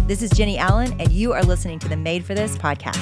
This is Jenny Allen, and you are listening to the Made for This podcast.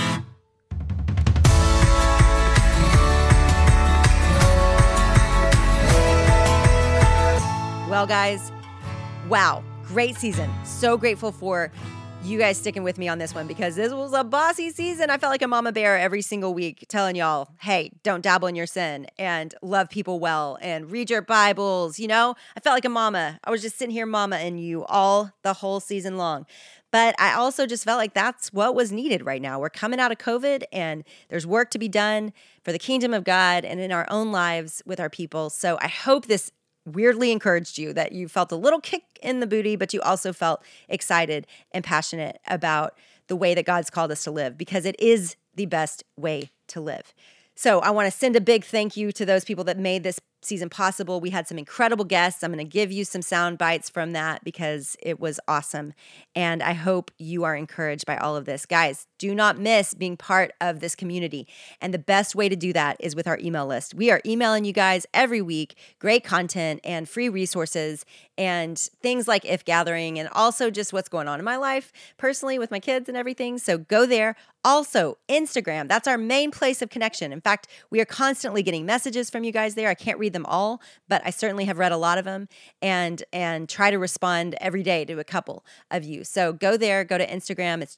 Well, guys, wow, great season. So grateful for you guys sticking with me on this one because this was a bossy season. I felt like a mama bear every single week telling y'all, hey, don't dabble in your sin and love people well and read your Bibles. You know, I felt like a mama. I was just sitting here mama-ing you all the whole season long. But I also just felt like that's what was needed right now. We're coming out of COVID and there's work to be done for the kingdom of God and in our own lives with our people. So I hope this weirdly encouraged you, that you felt a little kick in the booty, but you also felt excited and passionate about the way that God's called us to live, because it is the best way to live. So I want to send a big thank you to those people that made this season possible. We had some incredible guests. I'm going to give you some sound bites from that because it was awesome. And I hope you are encouraged by all of this. Guys, do not miss being part of this community. And the best way to do that is with our email list. We are emailing you guys every week, great content and free resources and things like If Gathering and also just what's going on in my life personally with my kids and everything. So go there. Also, Instagram, that's our main place of connection. In fact, we are constantly getting messages from you guys there. I can't read them all, but I certainly have read a lot of them and try to respond every day to a couple of you. So go there, go to Instagram. It's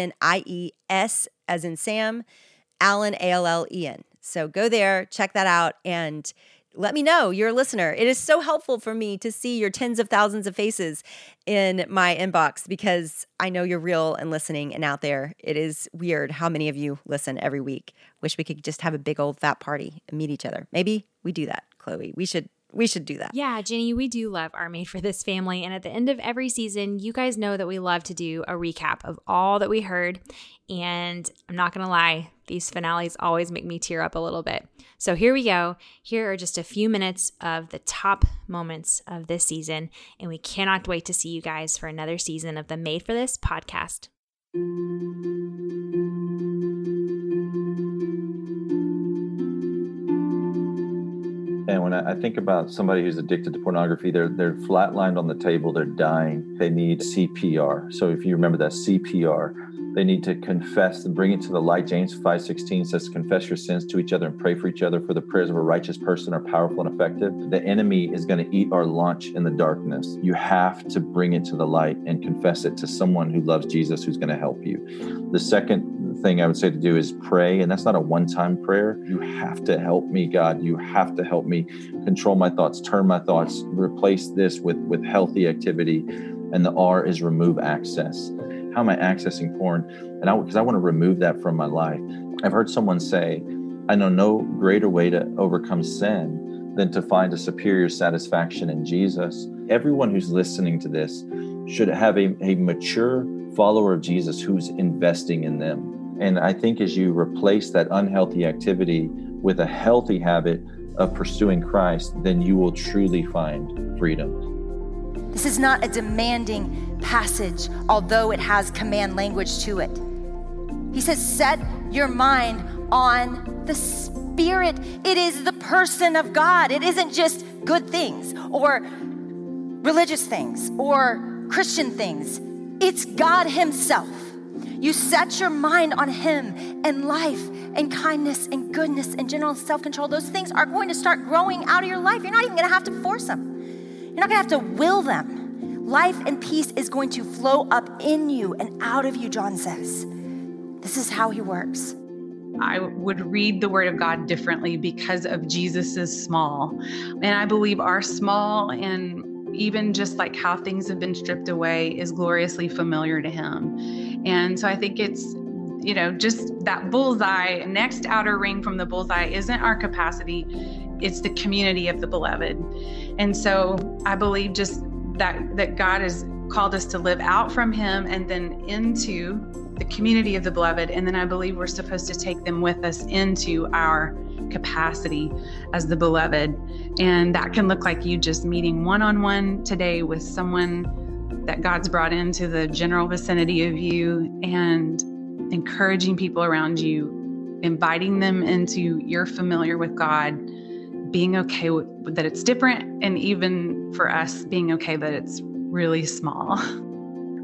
JENNIES as in Sam, Allen, ALLEN. So go there, check that out, and let me know you're a listener. It is so helpful for me to see your tens of thousands of faces in my inbox because I know you're real and listening and out there. It is weird how many of you listen every week. Wish we could just have a big old fat party and meet each other. Maybe we do that, Chloe. We should do that. Yeah, Jenny, we do love our Made for This family. And at the end of every season, you guys know that we love to do a recap of all that we heard. And I'm not going to lie, these finales always make me tear up a little bit. So here we go. Here are just a few minutes of the top moments of this season. And we cannot wait to see you guys for another season of the Made for This podcast. And when I think about somebody who's addicted to pornography, they're flatlined on the table, they're dying, they need CPR. So if you remember that CPR, they need to confess and bring it to the light. James 5:16 says, confess your sins to each other and pray for each other, for the prayers of a righteous person are powerful and effective. The enemy is going to eat our lunch in the darkness. You have to bring it to the light and confess it to someone who loves Jesus, who's going to help you. The second thing I would say to do is pray. And that's not a one-time prayer. You have to help me, God. You have to help me control my thoughts, turn my thoughts, replace this with healthy activity. And the R is remove access. How am I accessing porn? And because I want to remove that from my life. I've heard someone say, I know no greater way to overcome sin than to find a superior satisfaction in Jesus. Everyone who's listening to this should have a mature follower of Jesus who's investing in them. And I think as you replace that unhealthy activity with a healthy habit of pursuing Christ, then you will truly find freedom. This is not a demanding passage, although it has command language to it. He says, set your mind on the Spirit. It is the person of God. It isn't just good things or religious things or Christian things. It's God Himself. You set your mind on Him, and life and kindness and goodness and general self-control. Those things are going to start growing out of your life. You're not even going to have to force them. You're not going to have to will them. Life and peace is going to flow up in you and out of you, John says. This is how He works. I would read the Word of God differently because of Jesus's small. And I believe our small and even just like how things have been stripped away is gloriously familiar to Him. And so I think it's, just that bullseye, next outer ring from the bullseye isn't our capacity, it's the community of the beloved. And so I believe just that God has called us to live out from Him and then into the community of the beloved. And then I believe we're supposed to take them with us into our capacity as the beloved. And that can look like you just meeting one-on-one today with someone that God's brought into the general vicinity of you and encouraging people around you, inviting them into you're familiar with God, being okay with that it's different, and even for us being okay that it's really small.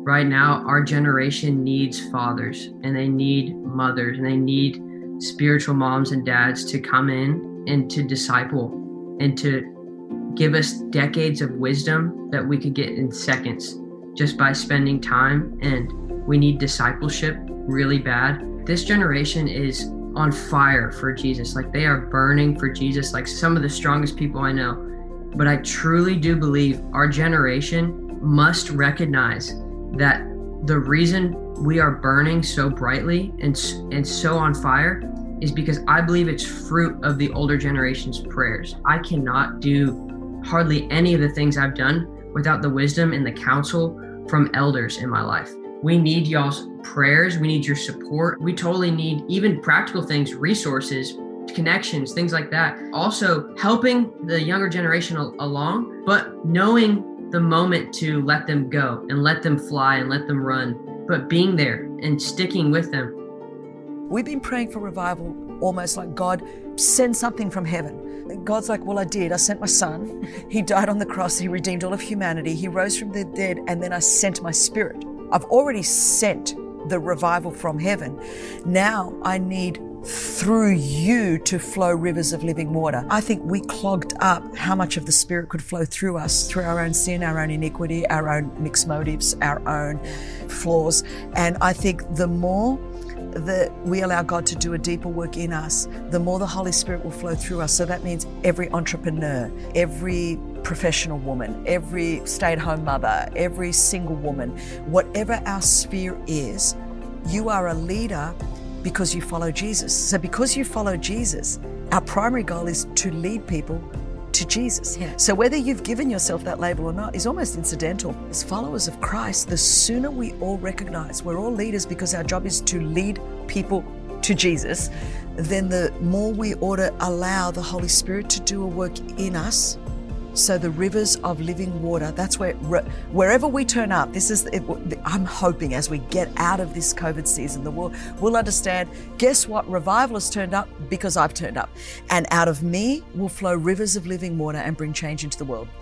Right now, our generation needs fathers, and they need mothers, and they need spiritual moms and dads to come in and to disciple and to give us decades of wisdom that we could get in seconds just by spending time. And we need discipleship really bad. This generation is on fire for Jesus. Like, they are burning for Jesus, like some of the strongest people I know. But I truly do believe our generation must recognize that the reason we are burning so brightly and so on fire is because I believe it's fruit of the older generation's prayers. I cannot do hardly any of the things I've done without the wisdom and the counsel from elders in my life. We need y'all's prayers. We need your support. We totally need even practical things, resources, connections, things like that. Also helping the younger generation along, but knowing the moment to let them go and let them fly and let them run, but being there and sticking with them. We've been praying for revival, almost like, God, send something from heaven. And God's like, well, I did. I sent my son. He died on the cross. He redeemed all of humanity. He rose from the dead, and then I sent my spirit. I've already sent the revival from heaven. Now I need through you to flow rivers of living water. I think we clogged up how much of the Spirit could flow through us, through our own sin, our own iniquity, our own mixed motives, our own flaws. And I think the more that we allow God to do a deeper work in us, the more the Holy Spirit will flow through us. So that means every entrepreneur, every professional woman, every stay-at-home mother, every single woman, whatever our sphere is, you are a leader because you follow Jesus. So because you follow Jesus, our primary goal is to lead people to Jesus. Yeah. So whether you've given yourself that label or not is almost incidental. As followers of Christ, the sooner we all recognize we're all leaders because our job is to lead people to Jesus, then the more we ought to allow the Holy Spirit to do a work in us. So the rivers of living water, that's where, wherever we turn up, this is, I'm hoping as we get out of this COVID season, the world will understand, guess what? Revival has turned up because I've turned up. And out of me will flow rivers of living water and bring change into the world.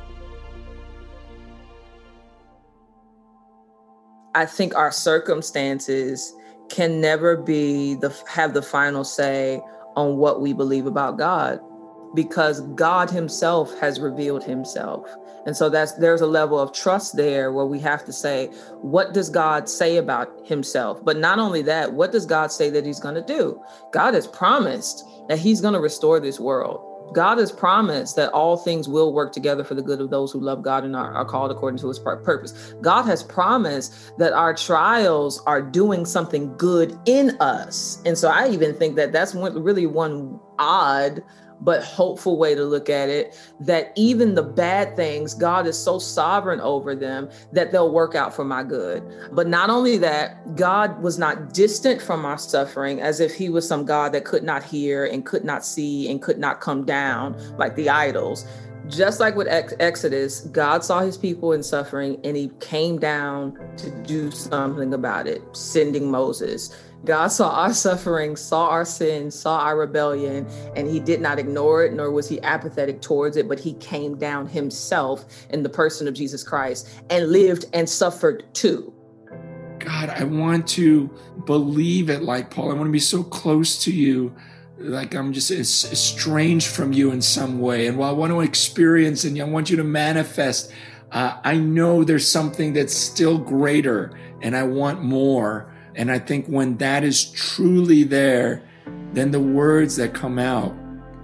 I think our circumstances can never have the final say on what we believe about God, because God himself has revealed himself. And so there's a level of trust there where we have to say, what does God say about himself? But not only that, what does God say that he's going to do? God has promised that he's going to restore this world. God has promised that all things will work together for the good of those who love God and are called according to his purpose. God has promised that our trials are doing something good in us. And so I even think that that's really one odd but hopeful way to look at it, that even the bad things, God is so sovereign over them that they'll work out for my good. But not only that, God was not distant from our suffering as if he was some God that could not hear and could not see and could not come down like the idols. Just like with Exodus, God saw his people in suffering and he came down to do something about it, sending Moses. God saw our suffering, saw our sin, saw our rebellion, and he did not ignore it, nor was he apathetic towards it, but he came down himself in the person of Jesus Christ and lived and suffered too. God, I want to believe it like Paul. I want to be so close to you, like I'm just estranged from you in some way. And while I want to experience and I want you to manifest, I know there's something that's still greater and I want more. And I think when that is truly there, then the words that come out,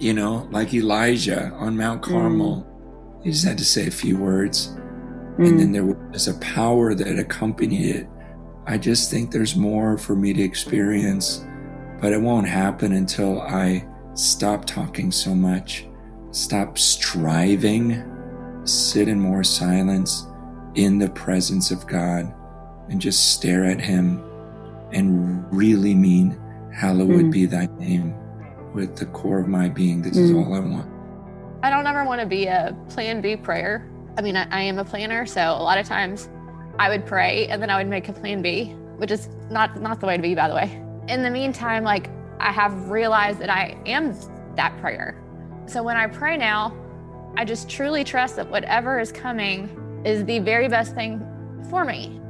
like Elijah on Mount Carmel, he just had to say a few words. And then there was a power that accompanied it. I just think there's more for me to experience, but it won't happen until I stop talking so much, stop striving, sit in more silence in the presence of God and just stare at him and really mean, hallowed be thy name with the core of my being. This is all I want. I don't ever want to be a plan B prayer. I mean, I am a planner, so a lot of times I would pray and then I would make a plan B, which is not the way to be, by the way. In the meantime, I have realized that I am that prayer. So when I pray now, I just truly trust that whatever is coming is the very best thing for me.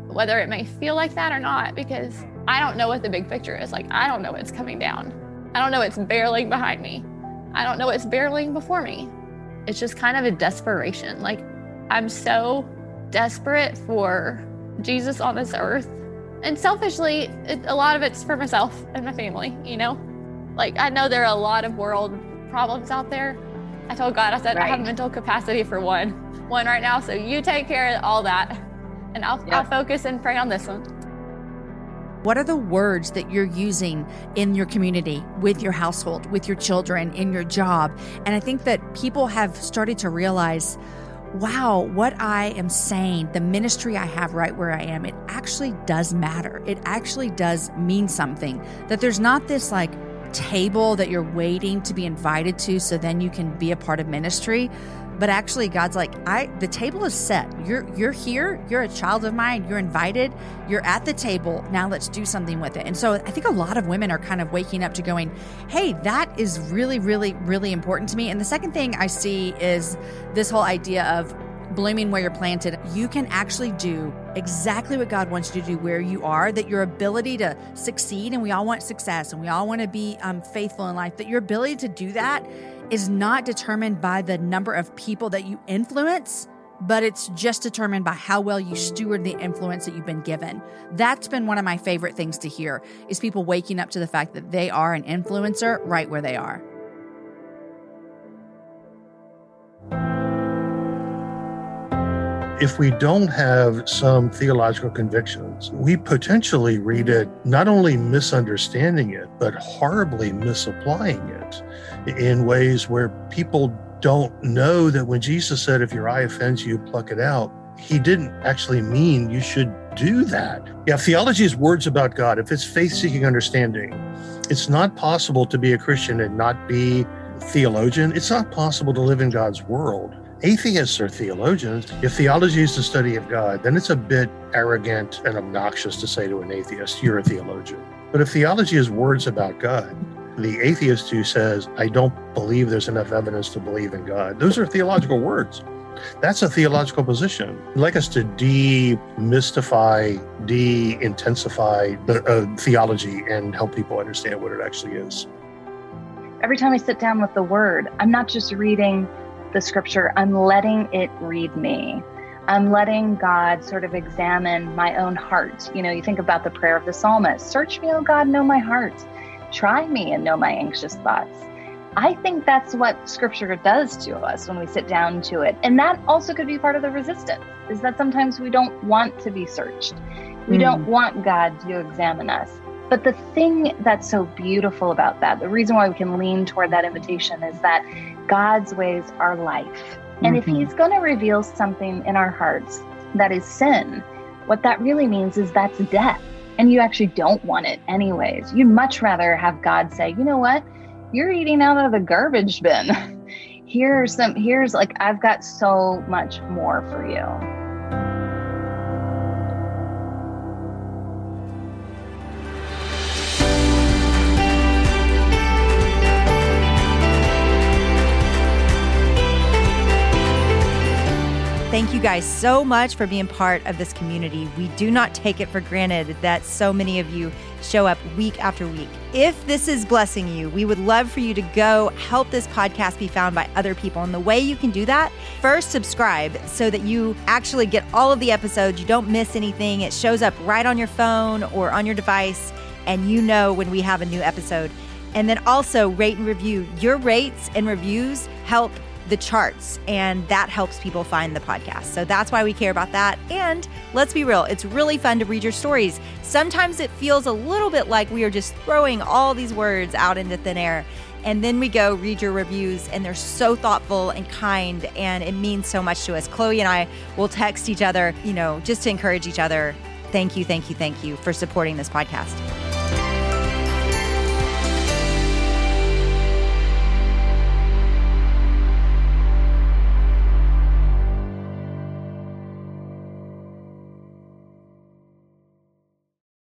whether it may feel like that or not, because I don't know what the big picture is. Like, I don't know what's coming down. I don't know what's barreling behind me. I don't know what's barreling before me. It's just kind of a desperation. Like, I'm so desperate for Jesus on this earth. And selfishly, a lot of it's for myself and my family, you know? Like, I know there are a lot of world problems out there. I told God, I said, I have mental capacity for one right now. So you take care of all that. And I'll focus and pray on this one. What are the words that you're using in your community, with your household, with your children, in your job? And I think that people have started to realize, wow, what I am saying, the ministry I have right where I am, it actually does matter. It actually does mean something. That there's not this like table that you're waiting to be invited to so then you can be a part of ministry. But actually, God's like, the table is set. You're here. You're a child of mine. You're invited. You're at the table. Now let's do something with it. And so I think a lot of women are kind of waking up to going, hey, that is really, really, really important to me. And the second thing I see is this whole idea of blooming where you're planted. You can actually do exactly what God wants you to do where you are, that your ability to succeed, and we all want success and we all want to be faithful in life, that your ability to do that is not determined by the number of people that you influence, but it's just determined by how well you steward the influence that you've been given. That's been one of my favorite things to hear, is people waking up to the fact that they are an influencer right where they are. If we don't have some theological convictions, we potentially read it not only misunderstanding it, but horribly misapplying it in ways where people don't know that when Jesus said, if your eye offends you, pluck it out, he didn't actually mean you should do that. Yeah, theology is words about God. If it's faith-seeking understanding, it's not possible to be a Christian and not be a theologian. It's not possible to live in God's world. Atheists are theologians. If theology is the study of God, then it's a bit arrogant and obnoxious to say to an atheist, you're a theologian. But if theology is words about God, the atheist who says, I don't believe there's enough evidence to believe in God, those are theological words. That's a theological position. I'd like us to demystify, de-intensify the theology and help people understand what it actually is. Every time I sit down with the Word, I'm not just reading the scripture, I'm letting it read me. I'm letting God sort of examine my own heart. You know, you think about the prayer of the psalmist, search me, O God, know my heart. Try me and know my anxious thoughts. I think that's what scripture does to us when we sit down to it. And that also could be part of the resistance, is that sometimes we don't want to be searched. We don't want God to examine us. But the thing that's so beautiful about that, the reason why we can lean toward that invitation, is that God's ways are life. And if he's going to reveal something in our hearts that is sin, what that really means is that's death. And you actually don't want it anyways. You'd much rather have God say, you know what? You're eating out of the garbage bin. Here's like, I've got so much more for you. Thank you guys so much for being part of this community. We do not take it for granted that so many of you show up week after week. If this is blessing you, we would love for you to go help this podcast be found by other people. And the way you can do that, first subscribe so that you actually get all of the episodes. You don't miss anything. It shows up right on your phone or on your device, and you know when we have a new episode. And then also rate and review. Your rates and reviews help the charts, and that helps people find the podcast. So that's why we care about that. And let's be real, it's really fun to read your stories. Sometimes it feels a little bit like we are just throwing all these words out into thin air. And then we go read your reviews, and they're so thoughtful and kind, and it means so much to us. Chloe and I will text each other, just to encourage each other. Thank you, thank you, thank you for supporting this podcast.